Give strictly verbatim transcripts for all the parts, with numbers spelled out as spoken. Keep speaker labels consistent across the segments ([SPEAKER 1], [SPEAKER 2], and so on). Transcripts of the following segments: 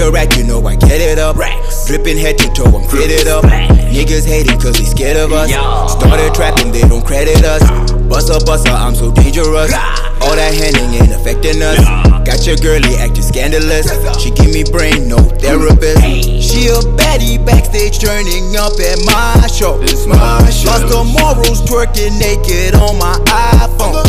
[SPEAKER 1] a rack, you know I get it up. Dripping head to toe, I'm fitted up. Niggas hating cause they scared of us. Started trapping, they don't credit us. Buster, buster, I'm so dangerous. All that handing ain't affecting us. Got your girlie acting scandalous. She give me brain, no therapist. She a baddie backstage turning up at my show. Lost her morals twerking naked on my iPhone.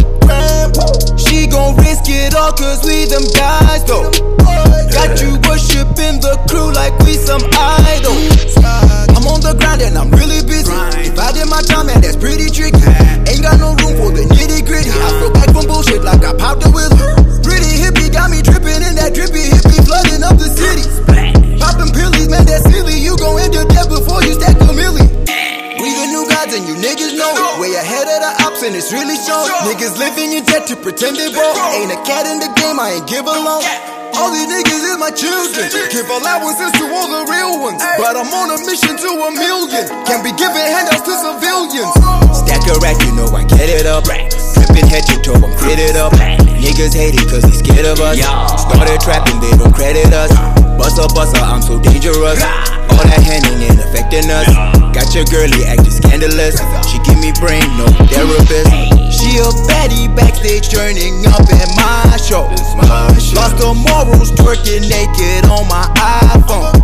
[SPEAKER 1] She gon' risk it all cause we them guys though. Got you worshiping the crew like we some idols. I'm on the grind and I'm really busy. Dividing my time and that's pretty tricky. Ain't got no room for the nitty gritty. I feel back from bullshit like I popped a wheelie. Pretty hippie got me dripping in that drippy hippie, flooding up the city. Popping pillies, man, that's silly. You gon' end up dead before you stack a milli. We the new gods and you niggas know it. Way ahead of the ops and it's really shown. Niggas living in debt to pretend they broke. Ain't a cat in the game, I ain't give a loan. All these niggas is my children. Give allowances to all the real ones. But I'm on a mission to a million. Can't be giving handouts to civilians. Stack a rack, you know I get it up. Dripping head to toe, I'm fitted up. Niggas hating cause they scared of us. Started trapping, they don't credit us. Buster, buster, I'm so dangerous. All that handing ain't affecting us. Got your girlie acting scandalous. She give me brain, no therapist. She a baddie backstage turning up at my show. Lost her morals twerking naked on my iPhone.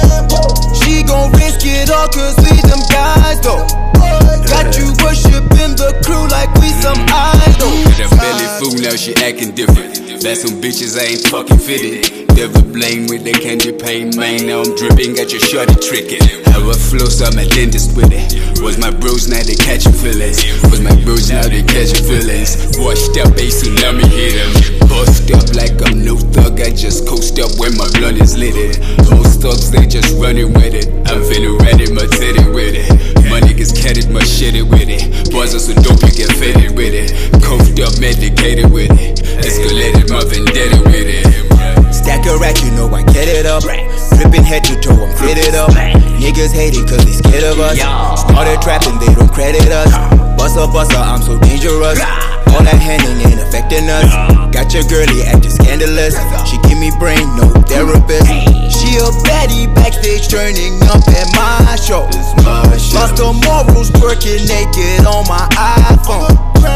[SPEAKER 1] She gon' risk it all cause we them guys though. Got you worshiping the crew like we some idols.
[SPEAKER 2] With a belly full, now she acting different. That some bitches I ain't fucking fitted. Devil blame with the candy paint, man. Now I'm dripping, got your shorty tricking. How I flow, so I'm a dentist with it. Was my bros, now they catching feelings. Was my bros, now they catching feelings. Washed up, a tsunami hit them. Bust up like I'm no thug, I just coast up when my blood is littered. Most thugs, they just running with it. I'm feeling ready, my titty with it. My niggas catted, my shitty with it. Boys are so dope, you get faded with it. Coughed up, medicated with it. Escalated, my vendetta with it.
[SPEAKER 1] Stack a rack, you know I get it up. Dripping head to toe, I'm fitted up. Niggas hating cause they scared of us. Started trapping, they don't credit us. Buster, buster, I'm so dangerous. All that handing ain't affecting us. Got your girlie acting scandalous. She give me brain, no therapist. She a baddie backstage turning up at my show. Lost her morals twerking naked on my iPhone.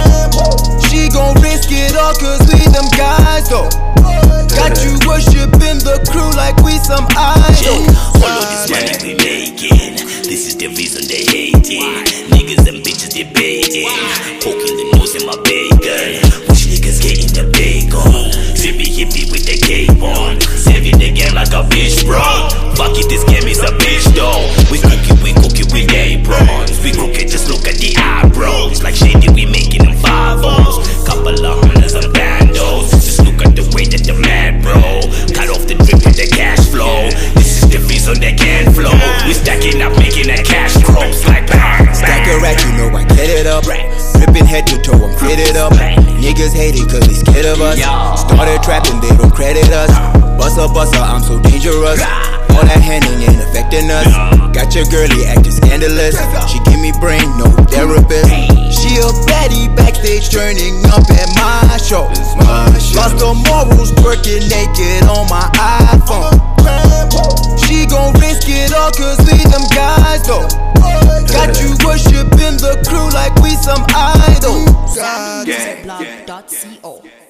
[SPEAKER 1] She gon' risk it all cause we them guys though. Got you worshiping the crew like we some idols.
[SPEAKER 3] All of this money we making, this is the reason they hating. Niggas and bitches debating, poking the nose in my bacon. Which niggas getting the bacon? Zippy hippie with the cape on, saving the game like a bitch, bro. Fuck it, this game is a bitch though. We cook it, we cook it with aprons. We cook it, just look at the eyebrows. Like shady, we making them five-ohs. Couple of hundreds and bandos. Just look at the way that the mad bro. Cut off the drip with the cash flow. This is the reason they can't flow. We stacking up, making that cash grows like bang.
[SPEAKER 1] Stack a rack, you know I get it up. Dripping head to toe, I'm fitted up. Niggas hating cause they scared of us. Started trapping, they don't credit us. Buster, buster, I'm so dangerous. All that handing ain't affecting us. Got your girlie acting scandalous. She give me brain, no therapist. She a baddie backstage turning up at my show. Lost her morals twerking naked on my iPhone. She gon' risk it all cause we them guys though. Got you worshiping the crew like we some idols.
[SPEAKER 4] musicblog dot co